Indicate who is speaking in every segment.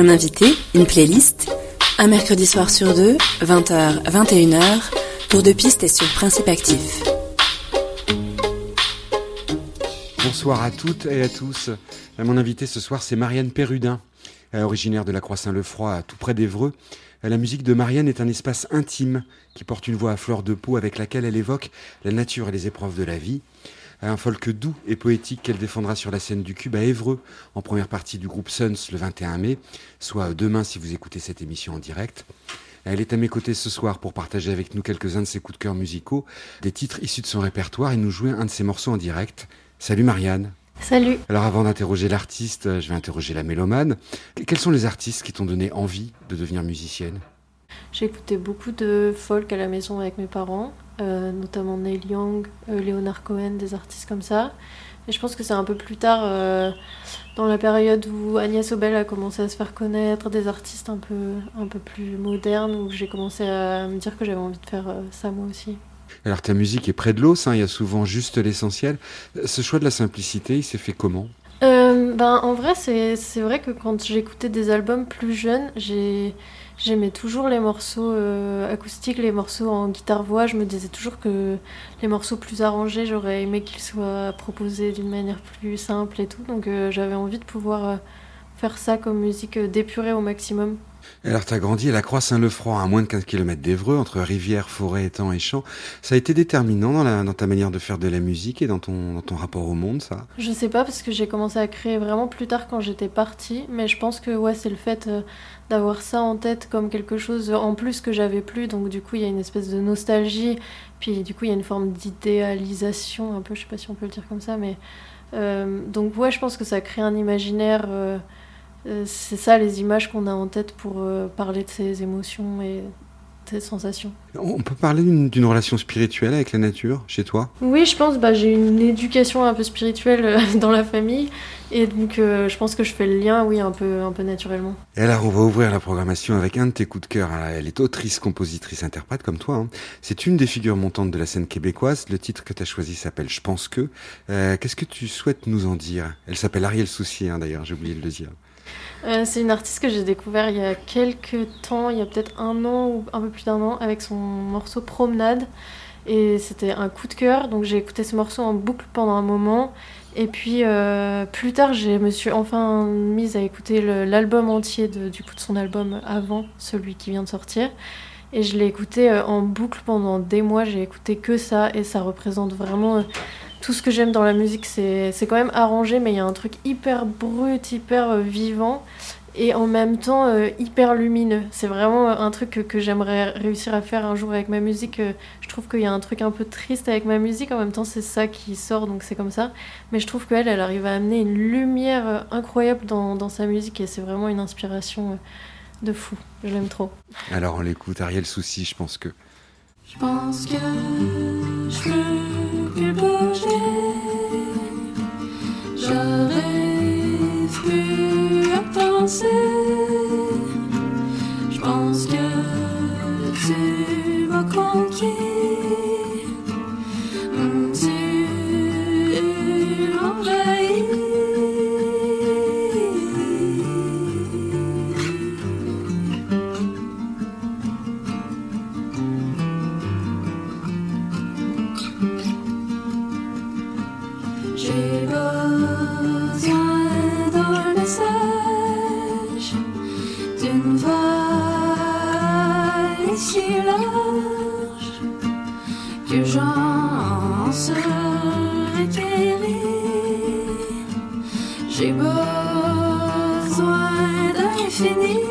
Speaker 1: Un invité, une playlist, un mercredi soir sur deux, 20h, 21h, tour de piste et sur Principe Actif.
Speaker 2: Bonsoir à toutes et à tous. Mon invité ce soir, c'est Marianne Perrudin, originaire de la Croix-Saint-Lefroy, tout près d'Évreux. La musique de Marianne est un espace intime qui porte une voix à fleur de peau avec laquelle elle évoque la nature et les épreuves de la vie. Un folk doux et poétique qu'elle défendra sur la scène du Cube à Évreux, en première partie du groupe Suns le 21 mai, soit demain si vous écoutez cette émission en direct. Elle est à mes côtés ce soir pour partager avec nous quelques-uns de ses coups de cœur musicaux, des titres issus de son répertoire et nous jouer un de ses morceaux en direct. Salut Marianne.
Speaker 3: Salut.
Speaker 2: Alors avant d'interroger l'artiste, je vais interroger la mélomane. Quels sont les artistes qui t'ont donné envie de devenir musicienne ?
Speaker 3: J'ai écouté beaucoup de folk à la maison avec mes parents, notamment Neil Young, Leonard Cohen, des artistes comme ça. Et je pense que c'est un peu plus tard, dans la période où Agnès Obel a commencé à se faire connaître, des artistes un peu plus modernes, où j'ai commencé à me dire que j'avais envie de faire ça moi aussi.
Speaker 2: Alors ta musique est près de l'os, il y a souvent juste l'essentiel. Ce choix de la simplicité, il s'est fait comment ?
Speaker 3: En vrai, c'est vrai que quand j'écoutais des albums plus jeunes, j'aimais toujours les morceaux acoustiques, les morceaux en guitare-voix. Je me disais toujours que les morceaux plus arrangés, j'aurais aimé qu'ils soient proposés d'une manière plus simple et tout. Donc j'avais envie de pouvoir faire ça comme musique d'épurée au maximum.
Speaker 2: Alors tu as grandi à la Croix-Saint-Lefroy, à moins de 15 km d'Évreux, entre rivières, forêts, étangs et champs. Ça a été déterminant dans ta manière de faire de la musique et dans ton rapport au monde, ça ?
Speaker 3: Je sais pas, parce que j'ai commencé à créer vraiment plus tard quand j'étais partie, mais je pense que ouais, c'est le fait d'avoir ça en tête comme quelque chose en plus que j'avais plus, donc du coup il y a une espèce de nostalgie, puis du coup il y a une forme d'idéalisation, un peu, je sais pas si on peut le dire comme ça, mais donc ouais, je pense que ça crée un imaginaire... c'est ça les images qu'on a en tête pour parler de ses émotions et ses sensations.
Speaker 2: On peut parler d'une relation spirituelle avec la nature chez toi ?
Speaker 3: Oui, je pense, j'ai une éducation un peu spirituelle dans la famille et donc je pense que je fais le lien, oui, un peu naturellement.
Speaker 2: Et alors on va ouvrir la programmation avec un de tes coups de cœur. Alors, elle est autrice, compositrice, interprète comme toi. C'est une des figures montantes de la scène québécoise. Le titre que tu as choisi s'appelle « Je pense que ». Qu'est-ce que tu souhaites nous en dire ? Elle s'appelle Ariel Soucy, d'ailleurs, j'ai oublié de le dire.
Speaker 3: C'est une artiste que j'ai découvert il y a quelques temps, il y a peut-être 1 an ou un peu plus d'1 an, avec son morceau Promenade. Et c'était un coup de cœur, donc j'ai écouté ce morceau en boucle pendant un moment. Et puis plus tard, je me suis enfin mise à écouter l'album entier de son album avant celui qui vient de sortir. Et je l'ai écouté en boucle pendant des mois, j'ai écouté que ça, et ça représente vraiment... tout ce que j'aime dans la musique, c'est quand même arrangé, mais il y a un truc hyper brut, hyper vivant, et en même temps hyper lumineux. C'est vraiment un truc que j'aimerais réussir à faire un jour avec ma musique. Je trouve qu'il y a un truc un peu triste avec ma musique, en même temps c'est ça qui sort, donc c'est comme ça. Mais je trouve qu'elle arrive à amener une lumière incroyable dans sa musique, et c'est vraiment une inspiration de fou. Je l'aime trop.
Speaker 2: Alors on l'écoute, Ariel Soucy, je pense que...
Speaker 4: Je pense que je peux plus bouger. J'arrive plus à penser. Je pense que tu m'as conquis. Tu m'envahis. J'ai besoin d'un message, d'une vague si large, que j'en serai guéri. J'ai besoin d'infini.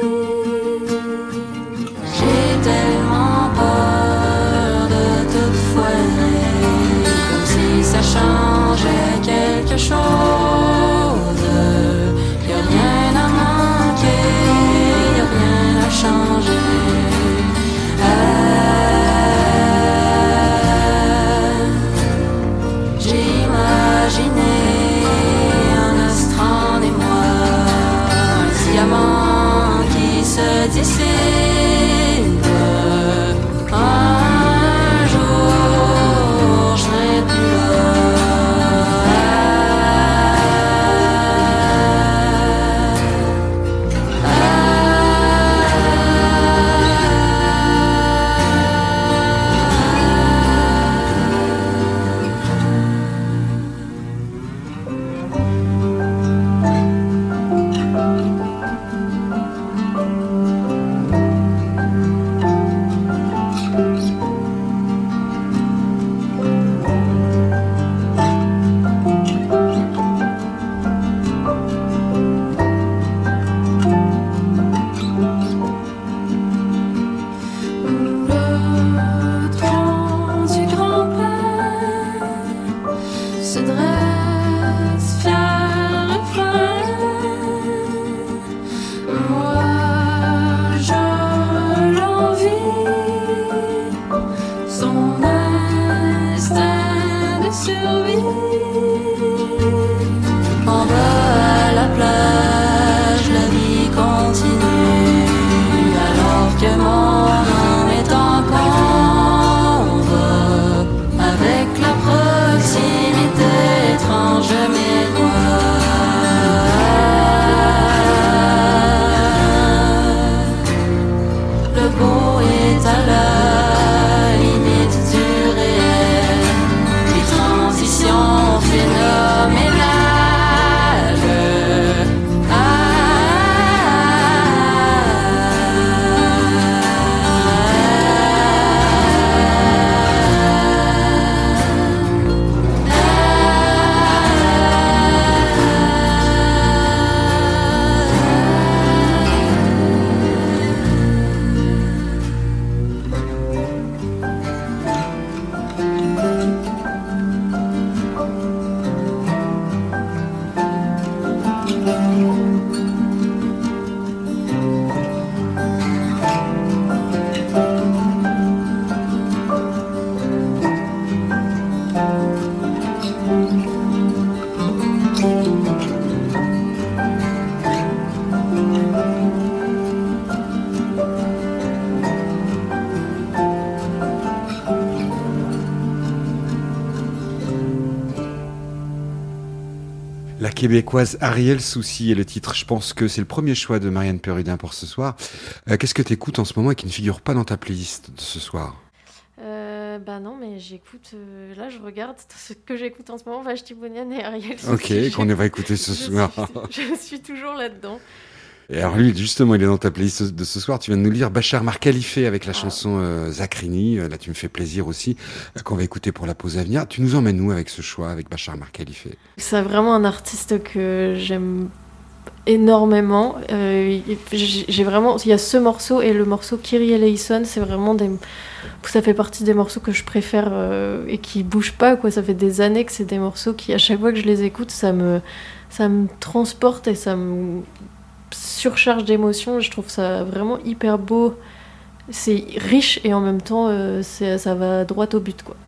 Speaker 4: J'ai tellement peur de tout foirer, comme si ça changeait quelque chose. Y'a rien à manquer, y'a rien à changer. J'imaginais un astronne et moi, un diamant qui survie. En bas à la plage, la vie continue, alors que mon âme est en combat avec la proximité étrange de mes doigts. Le beau est à la limite du réel, les transitions phénoménales.
Speaker 2: La québécoise Ariel Soucy est le titre. Je pense que c'est le premier choix de Marianne Perrudin pour ce soir. Qu'est-ce que tu écoutes en ce moment et qui ne figure pas dans ta playlist de ce soir?
Speaker 3: Bah non, mais j'écoute. Là, je regarde ce que j'écoute en ce moment. Vachti Bunyan et Ariel Soucy.
Speaker 2: Ok, qu'on va écouter ce soir.
Speaker 3: Je suis toujours là-dedans.
Speaker 2: Et alors lui, justement, il est dans ta playlist de ce soir. Tu viens de nous lire Bachar Mar Khalife avec la chanson Zakrini. Là, tu me fais plaisir aussi, qu'on va écouter pour la pause à venir. Tu nous emmènes où avec ce choix, avec Bachar Mar Khalife?
Speaker 3: C'est vraiment un artiste que j'aime énormément. J'ai vraiment, il y a ce morceau et le morceau Kyrie Eleison, c'est vraiment ça fait partie des morceaux que je préfère et qui bougent pas, quoi. Ça fait des années que c'est des morceaux qui, à chaque fois que je les écoute, ça me transporte et ça me surcharge d'émotions. Je trouve ça vraiment hyper beau. C'est riche et en même temps, ça va droit au but, quoi.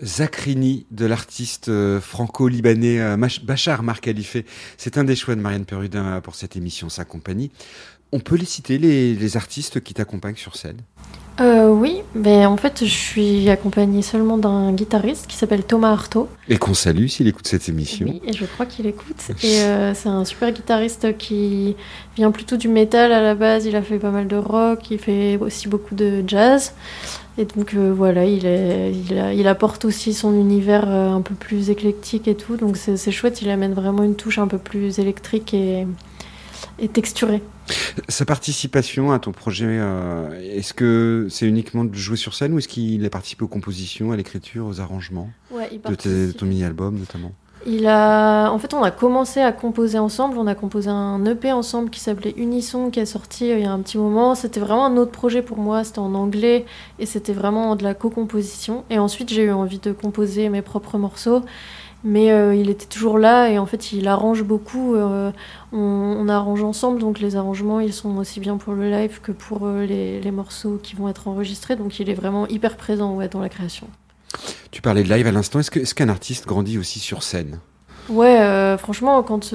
Speaker 2: Zakrini de l'artiste franco-libanais Bachar Mar Khalife. C'est un des choix de Marianne Perrudin pour cette émission Sa Compagnie. On peut les citer, les artistes qui t'accompagnent sur scène?
Speaker 3: Oui, mais en fait, je suis accompagnée seulement d'un guitariste qui s'appelle Thomas Artaud.
Speaker 2: Et qu'on salue s'il écoute cette émission.
Speaker 3: Oui, et je crois qu'il écoute. Et c'est un super guitariste qui vient plutôt du métal à la base. Il a fait pas mal de rock, il fait aussi beaucoup de jazz. Et donc voilà, il apporte aussi son univers un peu plus éclectique et tout. Donc c'est chouette, il amène vraiment une touche un peu plus électrique et texturée.
Speaker 2: Sa participation à ton projet, est-ce que c'est uniquement de jouer sur scène ou est-ce qu'il a participé aux compositions, à l'écriture, aux arrangements de ton mini-album notamment?
Speaker 3: En fait, on a commencé à composer ensemble. On a composé un EP ensemble qui s'appelait Unisson, qui est sorti il y a un petit moment. C'était vraiment un autre projet pour moi. C'était en anglais et c'était vraiment de la co-composition. Et ensuite, j'ai eu envie de composer mes propres morceaux. Mais il était toujours là et en fait, il arrange beaucoup. On arrange ensemble, donc les arrangements, ils sont aussi bien pour le live que pour les morceaux qui vont être enregistrés. Donc, il est vraiment hyper présent dans la création.
Speaker 2: Tu parlais de live à l'instant, est-ce qu'un artiste grandit aussi sur scène?
Speaker 3: Ouais, franchement, quand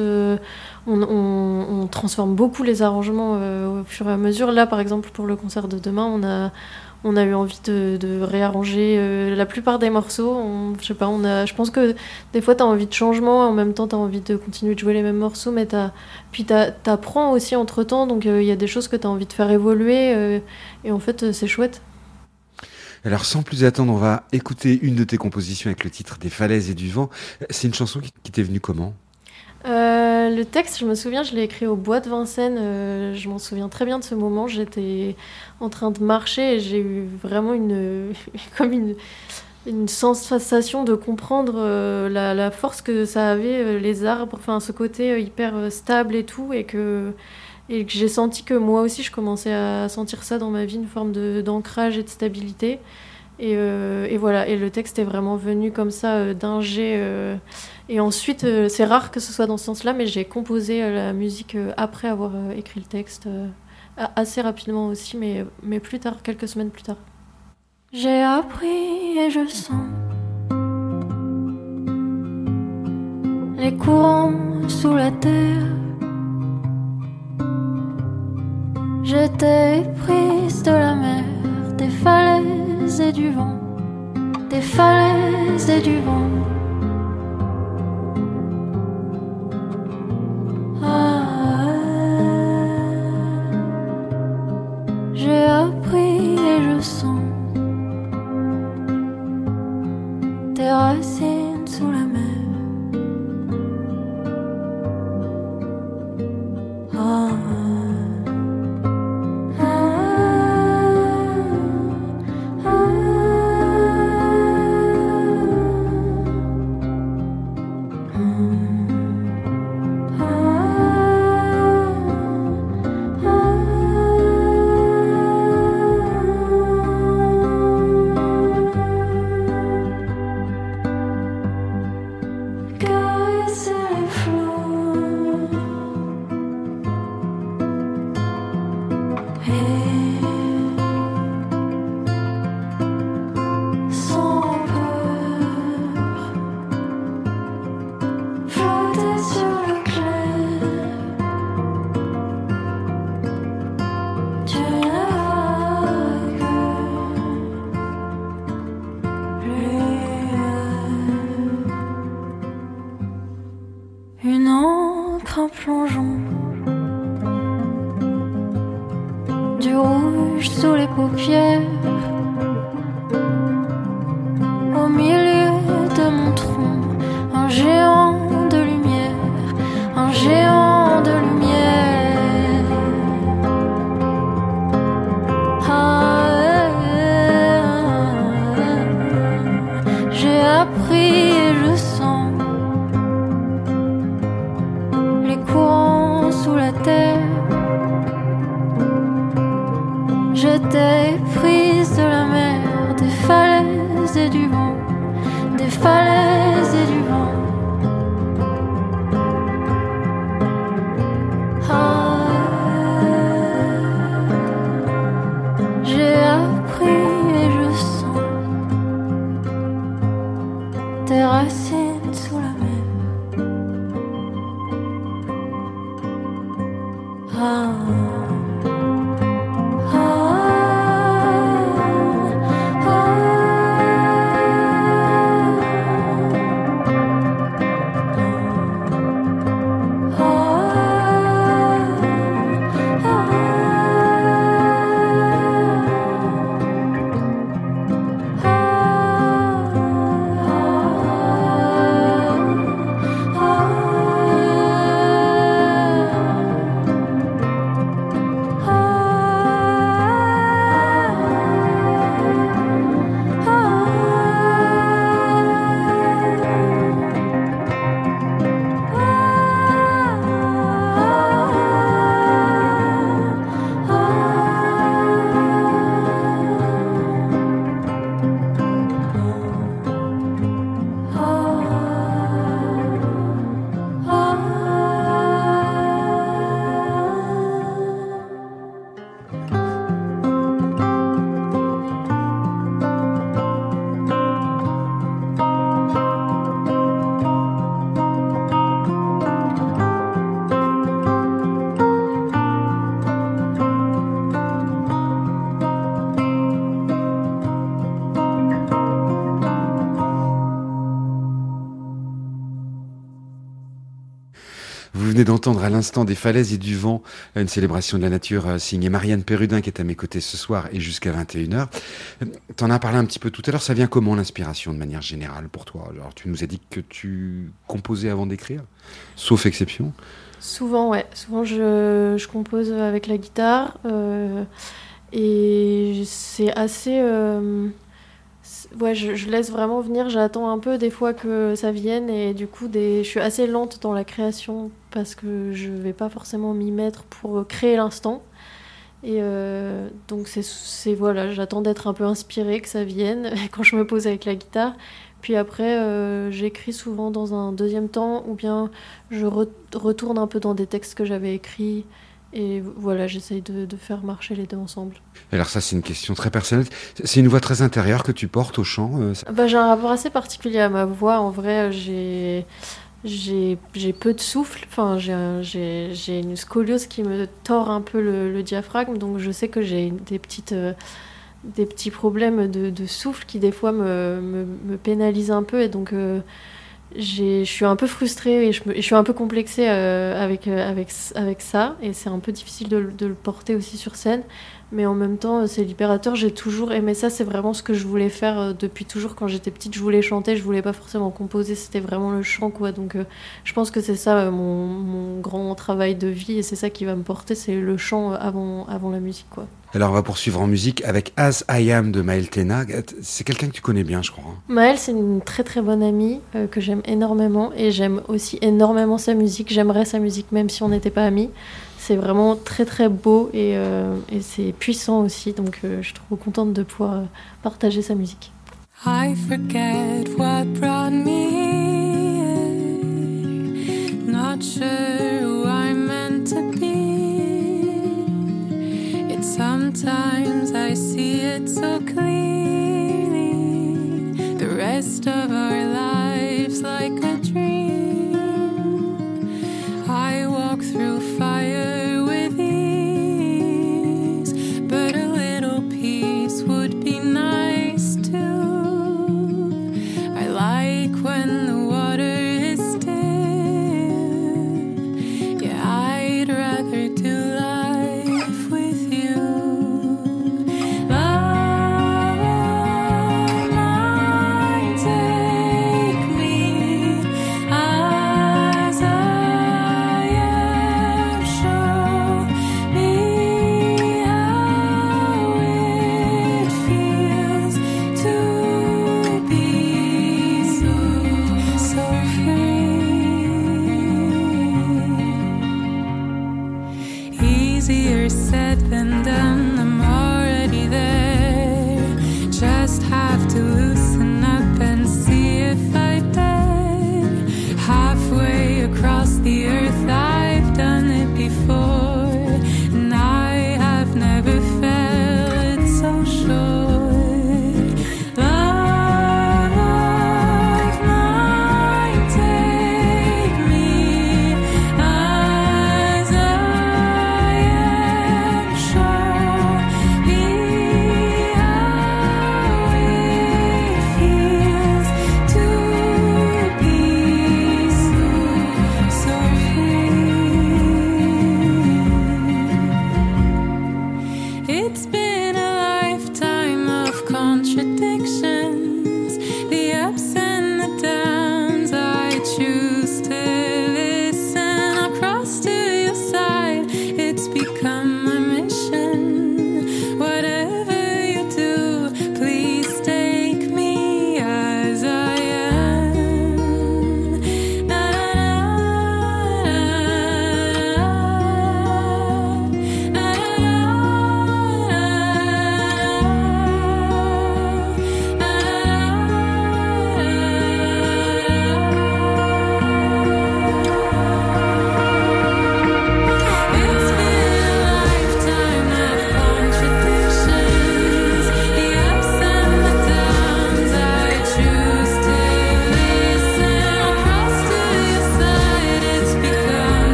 Speaker 3: on transforme beaucoup les arrangements au fur et à mesure. Là, par exemple, pour le concert de demain, on a eu envie de réarranger la plupart des morceaux. Je sais pas, je pense que des fois, tu as envie de changement, en même temps, tu as envie de continuer de jouer les mêmes morceaux, mais t'apprends aussi entre-temps, donc il y a des choses que tu as envie de faire évoluer, et en fait, c'est chouette.
Speaker 2: Alors sans plus attendre, on va écouter une de tes compositions avec le titre Des falaises et du vent. C'est une chanson qui t'est venue comment?
Speaker 3: Le texte, je me souviens, je l'ai écrit au Bois de Vincennes. Je m'en souviens très bien de ce moment. J'étais en train de marcher et j'ai eu vraiment comme une sensation de comprendre la force que ça avait, les arbres, enfin ce côté hyper stable et tout, et que j'ai senti que moi aussi je commençais à sentir ça dans ma vie, une forme d'ancrage et de stabilité. Et voilà, et le texte est vraiment venu comme ça d'un jet. Et ensuite, c'est rare que ce soit dans ce sens-là, mais j'ai composé la musique après avoir écrit le texte, assez rapidement aussi, mais plus tard, quelques semaines plus tard.
Speaker 4: J'ai appris et je sens les courants sous la terre. J'étais prise de la mer, des falaises et du vent, des falaises et du vent. J'ai appris et je sens des racines sous la mer. Une encre, un plongeon, du rouge sous les paupières, au milieu de mon tronc, un géant de lumière, un géant de lumière. J'ai appris et je sens les courants sous la terre. J'étais prise de la mer, des falaises et du vent, des falaises et du vent. J'ai appris et je sens
Speaker 2: venez d'entendre à l'instant Des falaises et du vent, une célébration de la nature signée Marianne Perrudin qui est à mes côtés ce soir et jusqu'à 21h. T'en as parlé un petit peu tout à l'heure, ça vient comment l'inspiration de manière générale pour toi? Alors tu nous as dit que tu composais avant d'écrire, sauf exception.
Speaker 3: Souvent, ouais. Souvent, je compose avec la guitare. Et c'est assez... ouais, je laisse vraiment venir. J'attends un peu des fois que ça vienne. Et du coup, je suis assez lente dans la création parce que je vais pas forcément m'y mettre pour créer l'instant. Et donc, voilà, j'attends d'être un peu inspirée, que ça vienne quand je me pose avec la guitare. Puis après, j'écris souvent dans un deuxième temps, ou bien je retourne un peu dans des textes que j'avais écrits. Et voilà, j'essaye de faire marcher les deux ensemble.
Speaker 2: Alors ça, c'est une question très personnelle. C'est une voix très intérieure que tu portes au chant
Speaker 3: J'ai un rapport assez particulier à ma voix. En vrai, j'ai peu de souffle. Enfin, j'ai une scoliose qui me tord un peu le diaphragme. Donc je sais que j'ai des petits problèmes de souffle qui des fois me pénalisent un peu. Et donc je suis un peu frustrée et je suis un peu complexée avec ça. Et c'est un peu difficile de le porter aussi sur scène. Mais en même temps, c'est libérateur. J'ai toujours aimé ça. C'est vraiment ce que je voulais faire depuis toujours. Quand j'étais petite, je voulais chanter. Je voulais pas forcément composer. C'était vraiment le chant, quoi. Donc, je pense que c'est ça mon grand travail de vie. Et c'est ça qui va me porter. C'est le chant avant la musique, quoi.
Speaker 2: Alors, on va poursuivre en musique avec As I Am de Maëlle Tena. C'est quelqu'un que tu connais bien, je crois.
Speaker 3: Maëlle, c'est une très très bonne amie que j'aime énormément. Et j'aime aussi énormément sa musique. J'aimerais sa musique même si on n'était pas amis. C'est vraiment très très beau et c'est puissant aussi, donc je suis trop contente de pouvoir partager sa musique.
Speaker 4: I forget what brought me here, not sure who I'm meant to be. It's sometimes I see it so clearly, the rest of our lives like a dream. I walk through fire would be nice too. I like when the water is still. Yeah, I'd rather do life with you. Love, my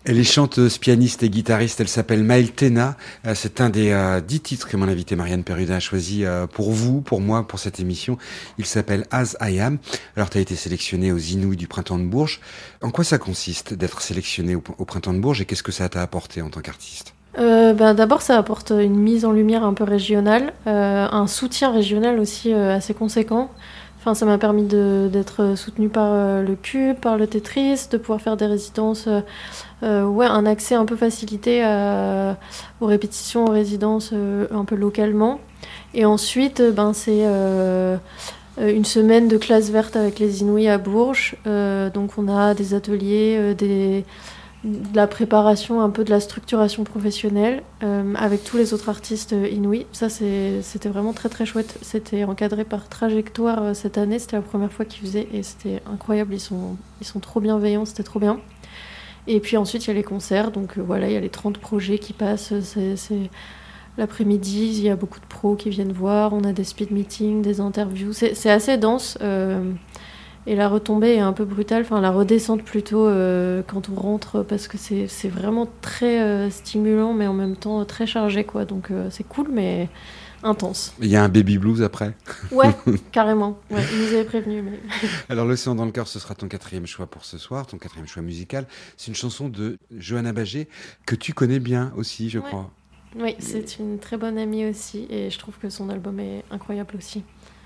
Speaker 2: Elle est chanteuse, pianiste et guitariste. Elle s'appelle Maëlle Théna. C'est un des 10 titres que mon invitée Marianne Perrudin a choisi pour vous, pour moi, pour cette émission. Il s'appelle As I Am. Alors, tu as été sélectionnée aux Inouïs du Printemps de Bourges. En quoi ça consiste d'être sélectionnée au Printemps de Bourges et qu'est-ce que ça t'a apporté en tant qu'artiste ?
Speaker 3: D'abord, ça apporte une mise en lumière un peu régionale, un soutien régional aussi assez conséquent. Enfin, ça m'a permis d'être soutenue par le CUB, par le Tetris, de pouvoir faire des résidences, un accès un peu facilité aux répétitions, aux résidences un peu localement. Et ensuite, c'est une semaine de classe verte avec les Inouïs à Bourges. Donc on a des ateliers, de la préparation, un peu de la structuration professionnelle avec tous les autres artistes Inouïs. Ça, c'était vraiment très très chouette. C'était encadré par Trajectoire cette année. C'était la première fois qu'ils faisaient et c'était incroyable. Ils sont trop bienveillants, c'était trop bien. Et puis ensuite, il y a les concerts. Donc il y a les 30 projets qui passent. C'est l'après-midi, il y a beaucoup de pros qui viennent voir. On a des speed meetings, des interviews. C'est assez dense. Et la retombée est un peu brutale, enfin la redescente plutôt quand on rentre, parce que c'est vraiment très stimulant, mais en même temps très chargé, quoi. Donc c'est cool, mais intense.
Speaker 2: Il y a un baby blues après ?
Speaker 3: Ouais, carrément. Ouais, ils nous avaient prévenus. Mais...
Speaker 2: Alors, L'Océan dans le cœur, ce sera ton 4e choix pour ce soir, ton 4e choix musical. C'est une chanson de Johanna Bagé, que tu connais bien aussi, je crois.
Speaker 3: Oui, c'est une très bonne amie aussi, et je trouve que son album est incroyable aussi.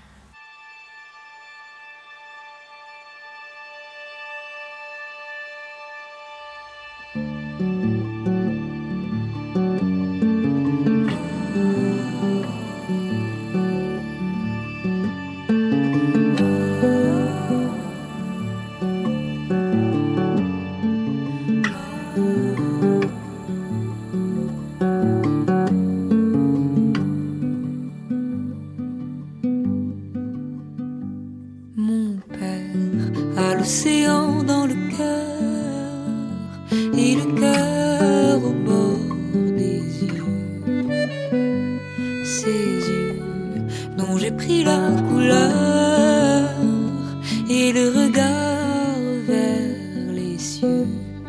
Speaker 4: L'océan dans le cœur et le cœur au bord des yeux, ces yeux dont j'ai pris la couleur et le regard vers les cieux.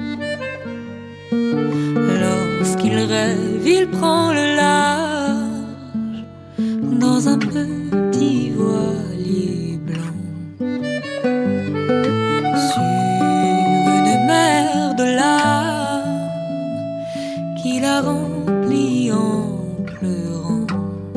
Speaker 4: Lorsqu'il rêve, il prend le large dans un petit voilier blanc. Qu'il a rempli en pleurant.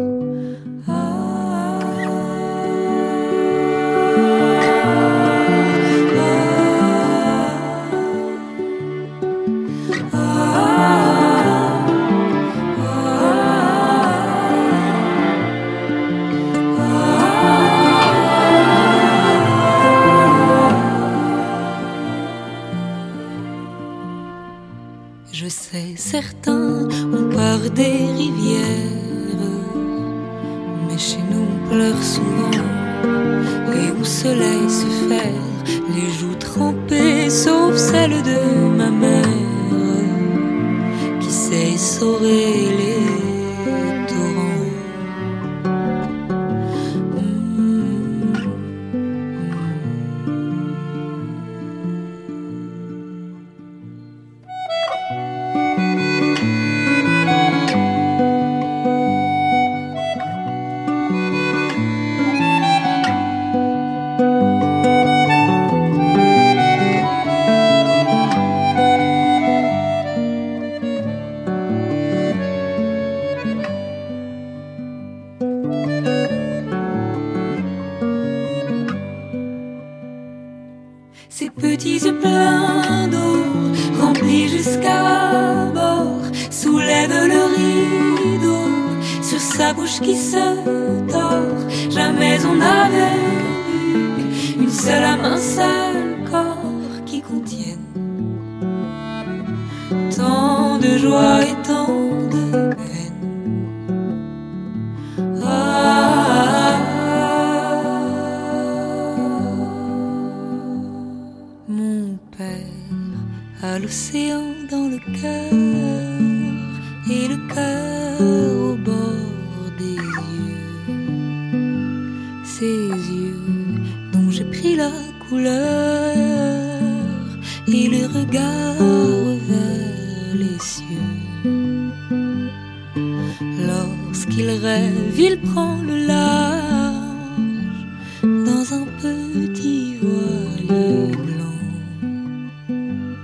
Speaker 4: Je sais, certains on part des rivières, mais chez nous on pleure souvent. Et au soleil se faire les joues trempées, sauf celle de ma mère, qui sait essorer les torrents. Ses petits yeux pleins d'eau, remplis jusqu'à bord, soulèvent le rideau sur sa bouche qui se tord. Jamais on n'avait vu une seule âme, un seul corps qui contienne tant de joie et tant de peine. Mon père a l'océan dans le cœur et le cœur au bord des yeux, ces yeux dont j'ai pris la couleur et le regard vers qu'il rêve, il prend le large dans un petit voilier blanc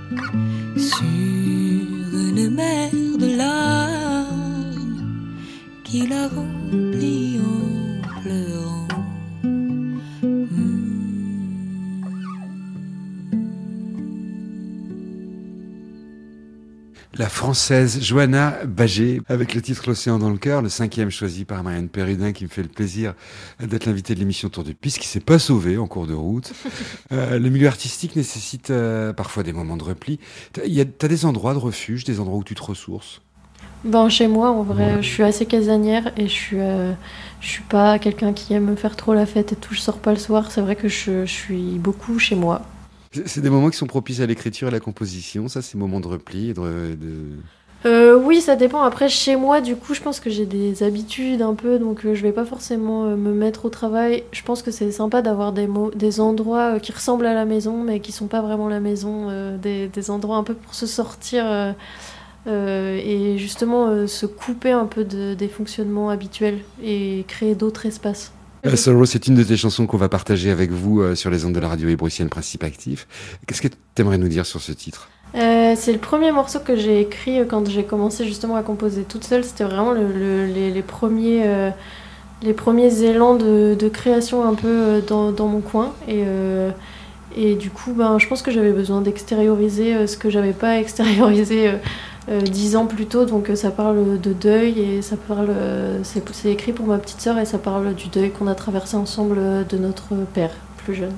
Speaker 4: sur une mer de larmes qu'il a remplie en pleurant.
Speaker 2: La française Johanna Bagé, avec le titre L'Océan dans le cœur, le 5e choisi par Marianne Perrudin, qui me fait le plaisir d'être l'invité de l'émission Tour de Piste, qui s'est pas sauvé en cours de route. Le milieu artistique nécessite parfois des moments de repli. T'as des endroits de refuge, des endroits où tu te ressources?
Speaker 3: Ben, chez moi, en vrai, je suis assez casanière et je suis pas quelqu'un qui aime faire trop la fête et tout. Je sors pas le soir. C'est vrai que je suis beaucoup chez moi.
Speaker 2: C'est des moments qui sont propices à l'écriture et à la composition, ça, ces moments de repli et
Speaker 3: Oui, ça dépend. Après, chez moi, du coup, je pense que j'ai des habitudes un peu, donc je vais pas forcément me mettre au travail. Je pense que c'est sympa d'avoir des endroits qui ressemblent à la maison, mais qui sont pas vraiment la maison, des endroits un peu pour se sortir et justement se couper un peu des fonctionnements habituels et créer d'autres espaces.
Speaker 2: Sorrow, c'est une de tes chansons qu'on va partager avec vous sur les ondes de la radio hébruitienne Principe Actif. Qu'est-ce que tu aimerais nous dire sur ce titre?
Speaker 3: C'est le premier morceau que j'ai écrit quand j'ai commencé justement à composer toute seule. C'était vraiment les premiers élans de création un peu dans mon coin. Et du coup, je pense que j'avais besoin d'extérioriser ce que j'avais pas extériorisé 10 ans plus tôt. Donc ça parle de deuil et ça parle, c'est écrit pour ma petite sœur et ça parle du deuil qu'on a traversé ensemble de notre père plus jeune.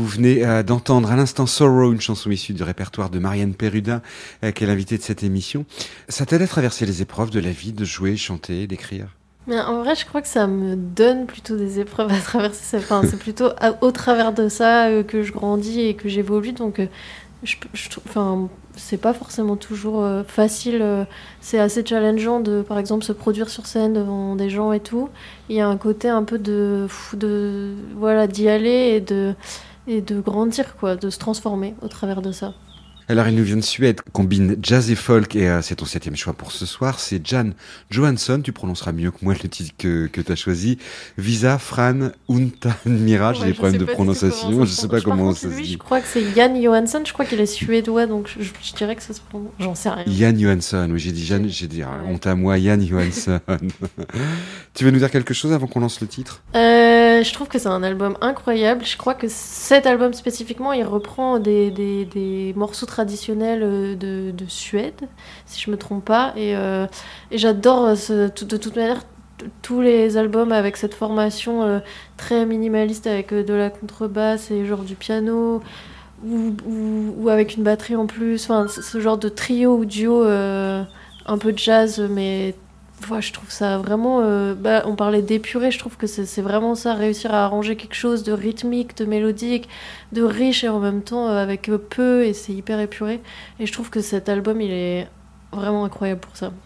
Speaker 2: venez d'entendre à l'instant Sorrow, une chanson issue du répertoire de Marianne Perrudin, qui est l'invitée de cette émission. Ça t'aide à traverser les épreuves de la vie, de jouer, chanter, d'écrire?
Speaker 3: Mais en vrai, je crois que ça me donne plutôt des épreuves à traverser. Enfin, c'est plutôt au travers de ça que je grandis et que j'évolue. Donc, enfin, c'est pas forcément toujours facile. C'est assez challengeant de, par exemple, se produire sur scène devant des gens et tout. Il y a un côté un peu voilà, d'y aller et de grandir, quoi, de se transformer au travers de ça.
Speaker 2: Alors, il nous vient de Suède, combine jazz et folk, et c'est ton 7e choix pour ce soir. C'est Jan Johansson, tu prononceras mieux que moi le titre que tu as choisi. Visa, Fran, Unta, Mira, j'ai des problèmes de prononciation, je sais pas comment ça se dit.
Speaker 3: Je crois que c'est Jan Johansson, je crois qu'il est suédois, donc je dirais que ça se prononce, j'en sais rien.
Speaker 2: Jan Johansson, oui, j'ai dit honte à moi, Jan Johansson. Tu veux nous dire quelque chose avant qu'on lance le titre?
Speaker 3: Je trouve que c'est un album incroyable. Je crois que cet album spécifiquement, il reprend des morceaux traditionnels de Suède, si je me trompe pas. Et j'adore de toute manière tous les albums avec cette formation très minimaliste avec de la contrebasse et genre du piano ou avec une batterie en plus. Enfin, ce genre de trio ou duo un peu jazz, mais ouais, je trouve ça vraiment... on parlait d'épuré, je trouve que c'est vraiment ça, réussir à arranger quelque chose de rythmique, de mélodique, de riche et en même temps avec peu, et c'est hyper épuré. Et je trouve que cet album, il est vraiment incroyable pour ça.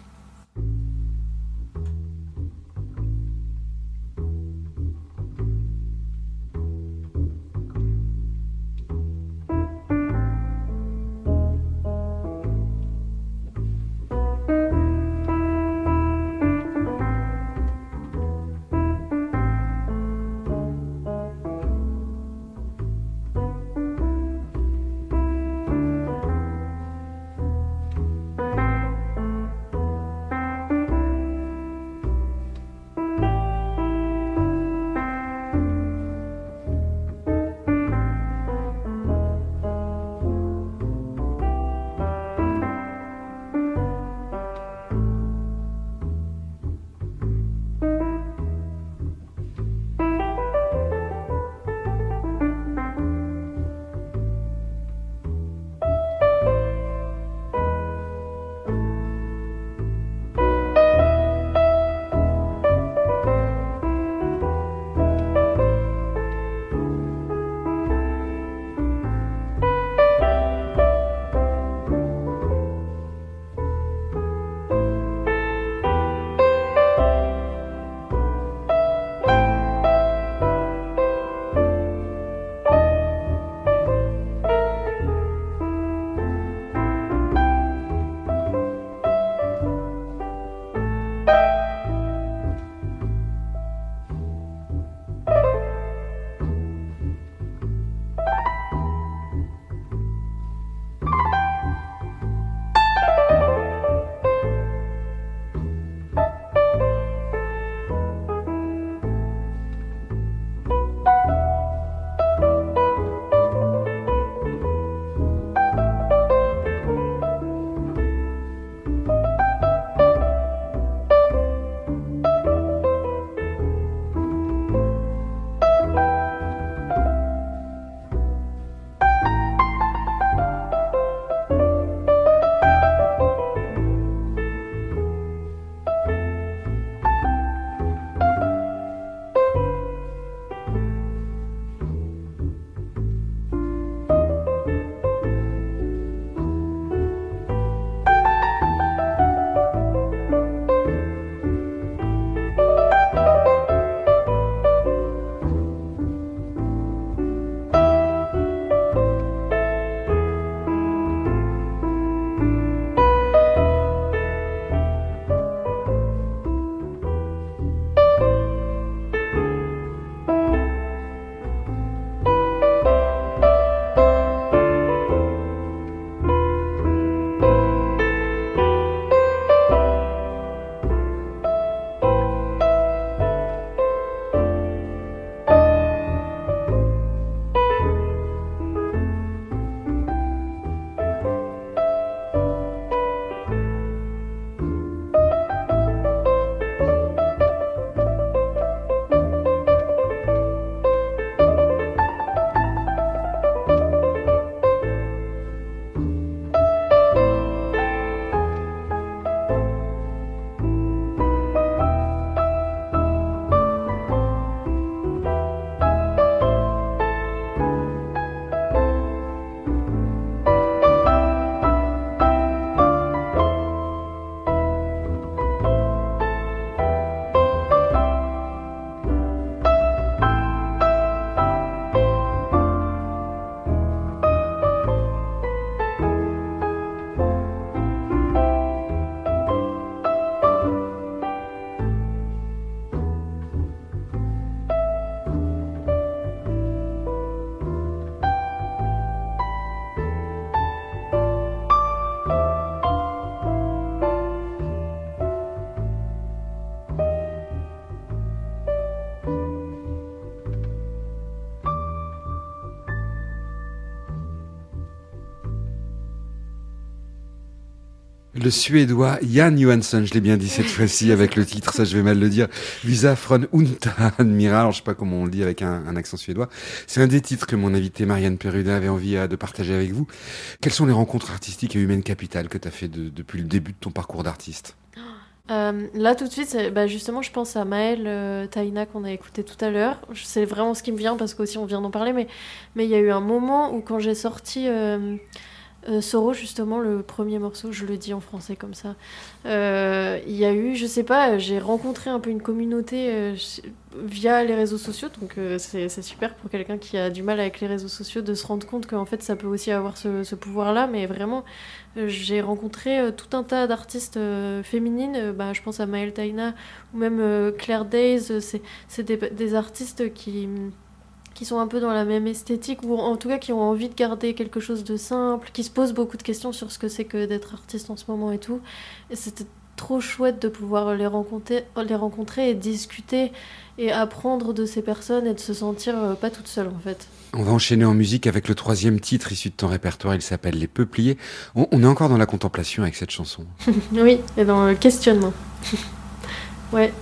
Speaker 2: Le Suédois Jan Johansson, je l'ai bien dit cette fois-ci avec le titre, ça je vais mal le dire, Visa från Unta Admiral, alors je sais pas comment on le dit avec un accent suédois. C'est un des titres que mon invité Marianne Perrudin avait envie de partager avec vous. Quelles sont les rencontres artistiques et humaines capitales que tu as fait depuis le début de ton parcours d'artiste ?
Speaker 3: Là tout de suite, justement je pense à Maëlle Taïna qu'on a écouté tout à l'heure. C'est vraiment ce qui me vient parce qu'aussi on vient d'en parler, mais il y a eu un moment où quand j'ai sorti... Soro, justement, le premier morceau, je le dis en français comme ça. Il y a eu, je sais pas, j'ai rencontré un peu une communauté via les réseaux sociaux, donc c'est super pour quelqu'un qui a du mal avec les réseaux sociaux de se rendre compte qu'en fait ça peut aussi avoir ce pouvoir-là, mais vraiment, j'ai rencontré tout un tas d'artistes féminines, je pense à Maëlle Taïna ou même Claire Days, c'est des artistes qui sont un peu dans la même esthétique, ou en tout cas qui ont envie de garder quelque chose de simple, qui se posent beaucoup de questions sur ce que c'est que d'être artiste en ce moment et tout. Et c'était trop chouette de pouvoir les rencontrer et discuter et apprendre de ces personnes et de se sentir pas toute seule en fait.
Speaker 2: On va enchaîner en musique avec le 3e titre issu de ton répertoire, il s'appelle Les Peupliers. On est encore dans la contemplation avec cette chanson.
Speaker 3: Oui, et dans le questionnement. Ouais.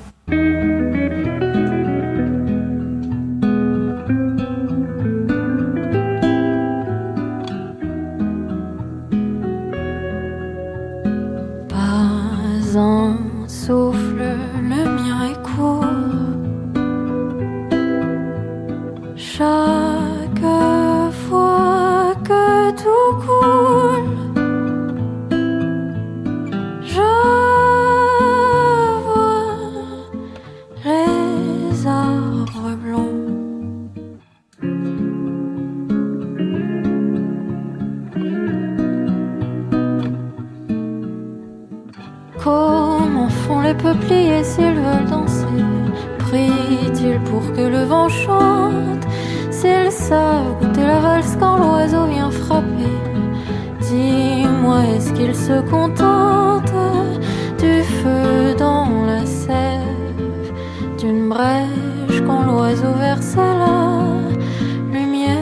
Speaker 4: Un souffle, le mien est court. Chaque fois que tout coule, je vois les arbres blonds. Comment font les peupliers s'ils veulent danser? Prient-ils pour que le vent chante? S'ils savent goûter la valse quand l'oiseau vient frapper? Dis-moi, est-ce qu'ils se contentent du feu dans la sève, d'une brèche quand l'oiseau verse la lumière?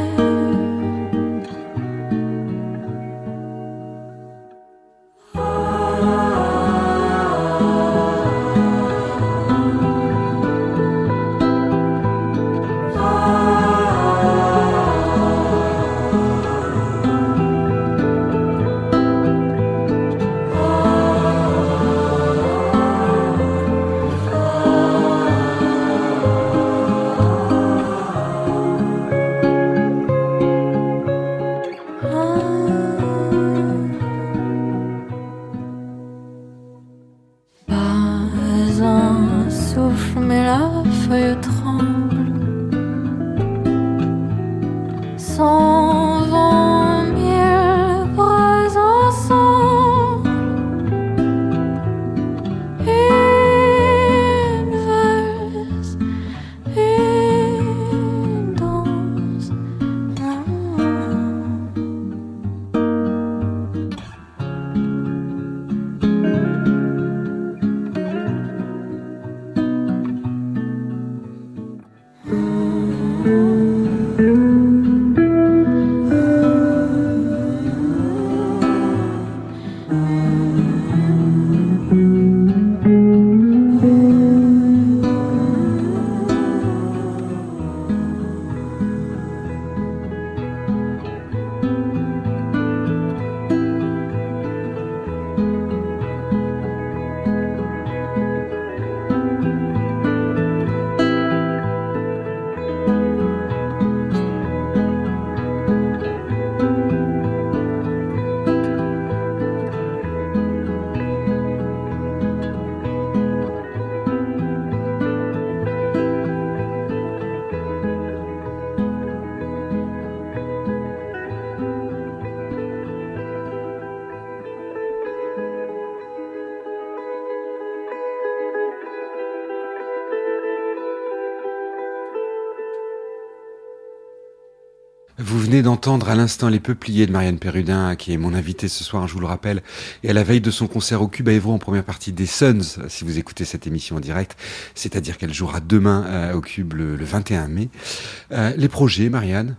Speaker 2: Vous venez d'entendre à l'instant Les Peupliers de Marianne Perrudin, qui est mon invitée ce soir, je vous le rappelle, et à la veille de son concert au Cube à Évreux en première partie des Suns, si vous écoutez cette émission en direct, c'est-à-dire qu'elle jouera demain au Cube le 21 mai. Les projets, Marianne?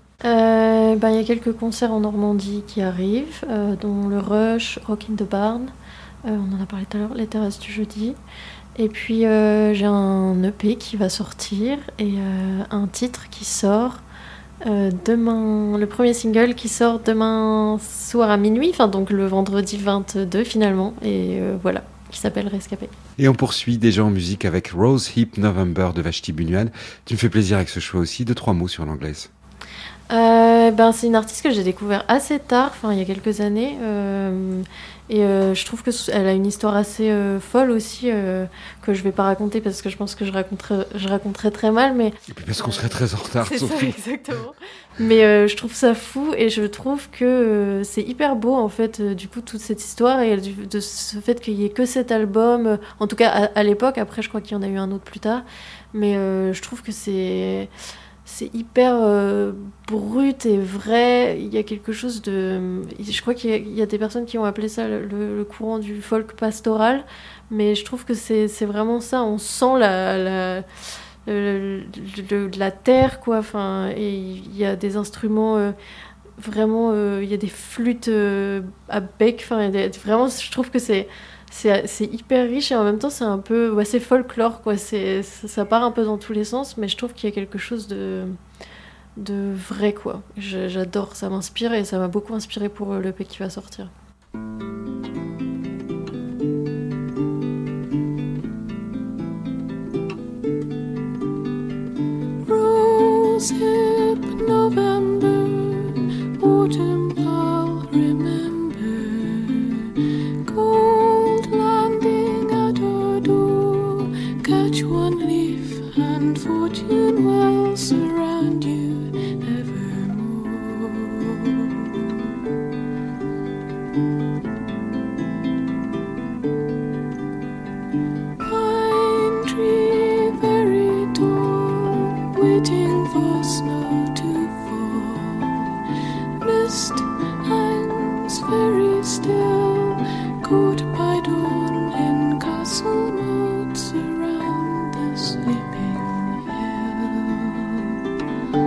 Speaker 3: Il y a quelques concerts en Normandie qui arrivent, dont le Rush, Rock in the Barn, On en a parlé tout à l'heure, Les Terrasses du Jeudi. Et puis j'ai un EP qui va sortir et un titre qui sort demain, le premier single qui sort demain soir à minuit, enfin donc le vendredi 22 finalement, et voilà, qui s'appelle Rescapé.
Speaker 2: Et on poursuit déjà en musique avec Rose Hip November de Vashti Bunyan. Tu me fais plaisir avec ce choix aussi, 2-3 mots sur l'anglaise.
Speaker 3: C'est une artiste que j'ai découvert assez tard, enfin il y a quelques années, et je trouve qu'elle a une histoire assez folle aussi, que je vais pas raconter parce que je pense que je raconterais très mal, mais
Speaker 2: Et puis parce qu'on serait très en retard,
Speaker 3: c'est
Speaker 2: surtout.
Speaker 3: ça, exactement. Mais je trouve ça fou et je trouve que c'est hyper beau en fait, du coup toute cette histoire et de ce fait qu'il y ait que cet album, en tout cas à l'époque. Après je crois qu'il y en a eu un autre plus tard, mais je trouve que c'est hyper brut et vrai. Il y a quelque chose de... Je crois qu'il y a des personnes qui ont appelé ça le courant du folk pastoral, mais je trouve que c'est vraiment ça. On sent la terre, quoi. Enfin, et il y a des instruments... vraiment, il y a des flûtes à bec. Enfin, vraiment, je trouve que c'est hyper riche et en même temps c'est un peu c'est folklore quoi, ça part un peu dans tous les sens, mais je trouve qu'il y a quelque chose de vrai quoi. J'adore, ça m'inspire et ça m'a beaucoup inspiré pour l'EP qui va sortir.
Speaker 4: Rose hip November, autumn I'll remember, cold landing at our door, catch one leaf and fortune will surround you evermore. Pine tree very tall, waiting for snow to fall, mist hangs very still, caught by dawn in castle moats around the sleeping hill.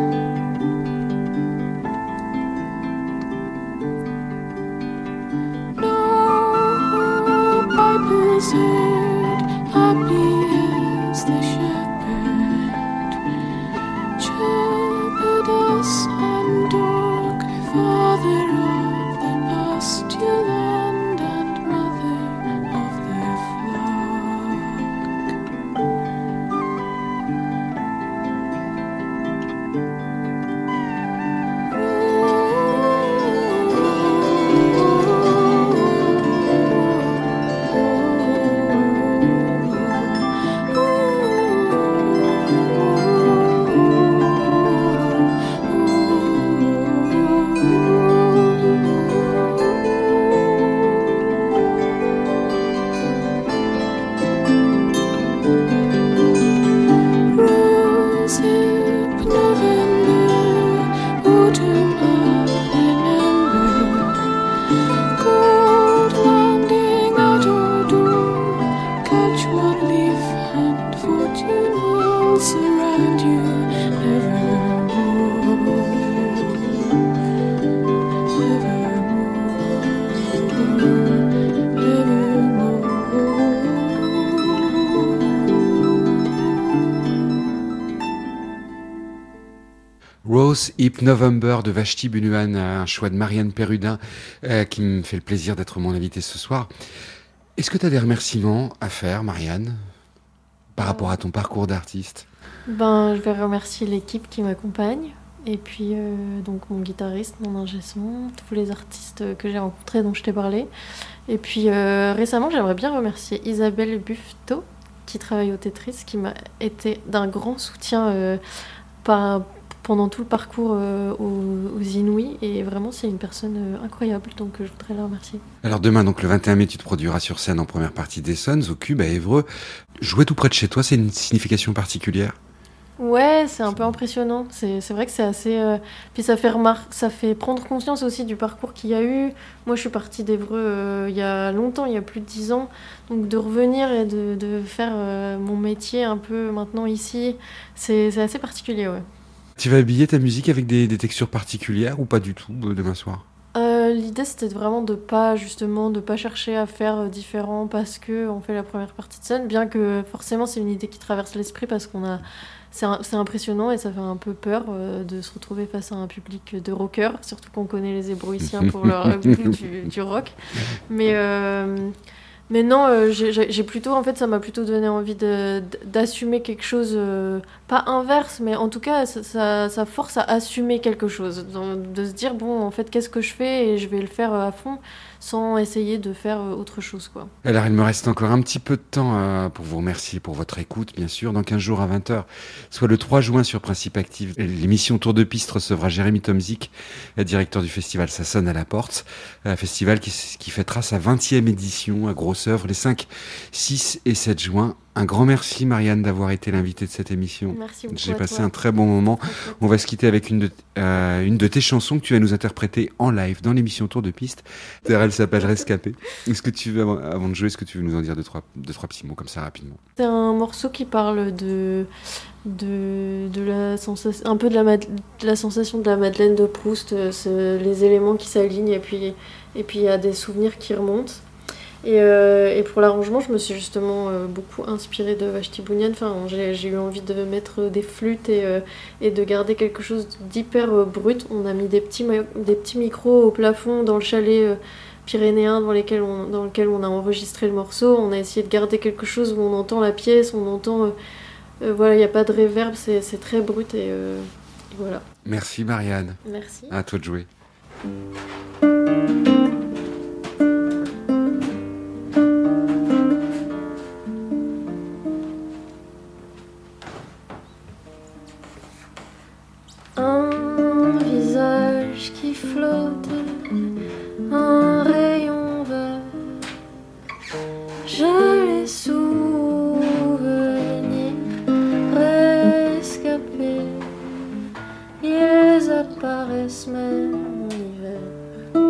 Speaker 4: No pipers heard, happy as the shepherd, shepherdess and dog, father of the pasture land and mother of the Rose hip November, autumn I remember, cold landing at our door, catch one leaf and fortune will surround you evermore,
Speaker 2: Rose Hip November de Vashti Bunyan, un choix de Marianne Perrudin qui me fait le plaisir d'être mon invité ce soir. Est-ce que tu as des remerciements à faire, Marianne, par rapport à ton parcours d'artiste ?
Speaker 3: Je vais remercier l'équipe qui m'accompagne et puis donc mon guitariste, mon ingé son, tous les artistes que j'ai rencontrés dont je t'ai parlé. Et puis récemment, j'aimerais bien remercier Isabelle Buffetot qui travaille au Tetris, qui m'a été d'un grand soutien pendant tout le parcours aux Inouïs, et vraiment c'est une personne incroyable, donc je voudrais la remercier.
Speaker 2: Alors demain, donc le 21 mai, tu te produiras sur scène en première partie d'Essonnes, au Cube, à Évreux. Jouer tout près de chez toi, c'est une signification particulière ?
Speaker 3: Ouais, c'est un peu impressionnant. C'est vrai que c'est assez... Puis ça fait prendre conscience aussi du parcours qu'il y a eu. Moi, je suis partie d'Évreux il y a longtemps, il y a plus de 10 ans. Donc de revenir et de faire mon métier un peu maintenant ici, c'est assez particulier, ouais.
Speaker 2: Tu vas habiller ta musique avec des textures particulières ou pas du tout demain soir ?
Speaker 3: l'idée c'était vraiment de pas chercher à faire différent parce que on fait la première partie de scène, bien que forcément c'est une idée qui traverse l'esprit parce c'est impressionnant et ça fait un peu peur de se retrouver face à un public de rockers, surtout qu'on connaît les Hébroïciens pour leur goût du rock. Mais non, j'ai plutôt, en fait, ça m'a plutôt donné envie d'assumer quelque chose, pas inverse, mais en tout cas, ça force à assumer quelque chose, de se dire, bon, en fait, qu'est-ce que je fais et je vais le faire à fond, sans essayer de faire autre chose, quoi.
Speaker 2: Alors, il me reste encore un petit peu de temps pour vous remercier pour votre écoute, bien sûr. Dans 15 jours à 20h, soit le 3 juin sur Principe Active, l'émission Tour de Piste recevra Jérémy Tomzik, directeur du festival Ça sonne à la porte, un festival qui fêtera sa 20e édition à grosse œuvre les 5, 6 et 7 juin. Un grand merci, Marianne, d'avoir été l'invitée de cette émission.
Speaker 3: Merci beaucoup.
Speaker 2: J'ai passé un très bon moment. On va se quitter avec une de tes chansons que tu vas nous interpréter en live dans l'émission Tour de Piste. Elle s'appelle Rescapé. Est-ce que tu veux, avant de jouer, est-ce que tu veux nous en dire deux, trois petits mots comme ça rapidement?
Speaker 3: C'est un morceau qui parle de la sensation, un peu de la sensation de la Madeleine de Proust, les éléments qui s'alignent et puis il y a des souvenirs qui remontent. Et pour l'arrangement, je me suis justement beaucoup inspirée de Vashti Bunyan. Enfin, j'ai eu envie de mettre des flûtes et de garder quelque chose d'hyper brut. On a mis des petits micros au plafond dans le chalet pyrénéen dans lequel on a enregistré le morceau. On a essayé de garder quelque chose où on entend la pièce, on entend... voilà, il n'y a pas de réverb, c'est très brut et voilà.
Speaker 2: Merci Marianne.
Speaker 3: Merci.
Speaker 2: À toi de jouer.
Speaker 3: Un visage qui flotte, un rayon vert, je les souvenirs rescapés, ils apparaissent même en hiver.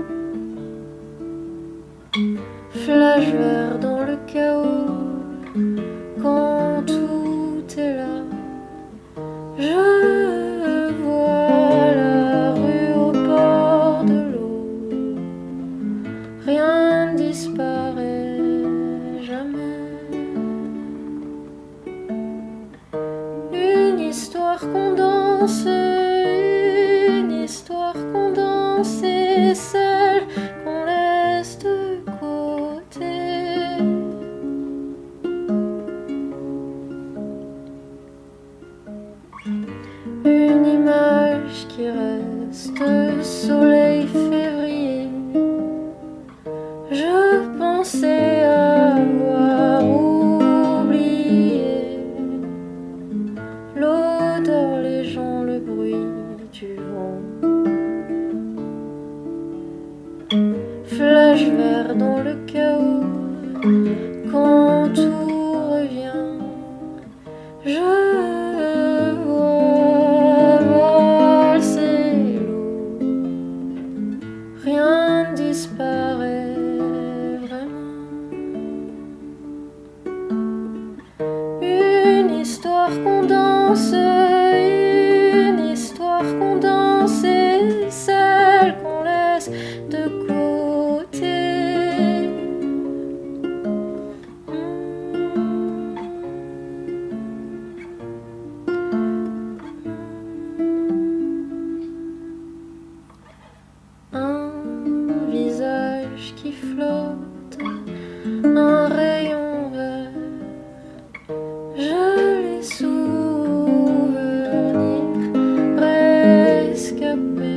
Speaker 3: Flash vert dans le chaos, quand tout est là, je vois la rue au bord de l'eau, rien ne disparaît jamais. Une histoire qu'on danse, c'est celle qu'on laisse de côté. Une image qui reste, soleil février. Je pensais avoir oublié l'odeur, les gens, le bruit du vent. Flash vert dans le chaos, quand tout revient, je vois valser l'eau, rien ne disparaît vraiment. Une histoire qu'on danse, c'est celle qu'on laisse de côté. Un visage qui flotte, un rayon vert, je les souvenirs rescapés.